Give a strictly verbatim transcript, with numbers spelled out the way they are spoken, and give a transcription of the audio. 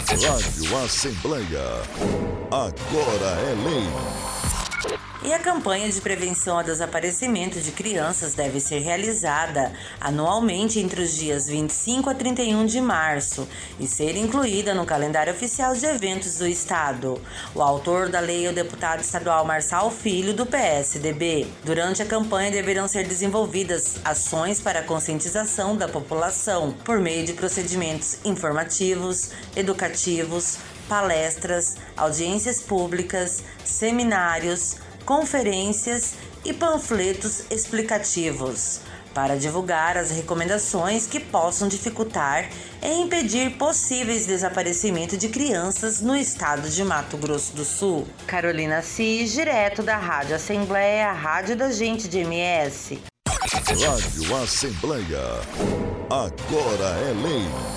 Rádio Assembleia. Agora é lei. E a campanha de prevenção ao desaparecimento de crianças deve ser realizada anualmente entre os dias vinte e cinco a trinta e um de março e ser incluída no calendário oficial de eventos do Estado. O autor da lei é o deputado estadual Marçal Filho, do P S D B. Durante a campanha deverão ser desenvolvidas ações para a conscientização da população por meio de procedimentos informativos, educativos, palestras, audiências públicas, seminários, conferências e panfletos explicativos, para divulgar as recomendações que possam dificultar e impedir possíveis desaparecimentos de crianças no estado de Mato Grosso do Sul. Carolina Cis, direto da Rádio Assembleia, a rádio da gente de M S. Rádio Assembleia. Agora é lei.